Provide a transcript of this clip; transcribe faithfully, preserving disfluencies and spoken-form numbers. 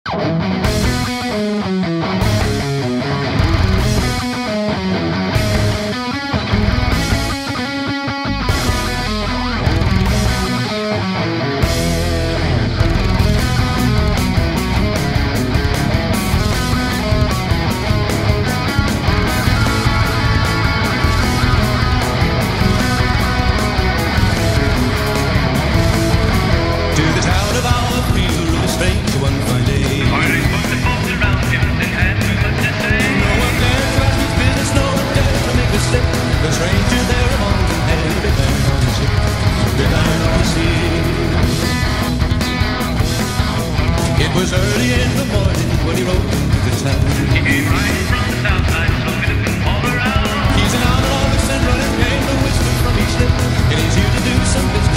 The stranger there among them had everything on his hip, everything on his sleeve. It was early in the morning when he rode into the town. He came riding from the south side, so we looked him all around. He's an outlaw that's been running, came the whisper from each lip, and he's here to do some business.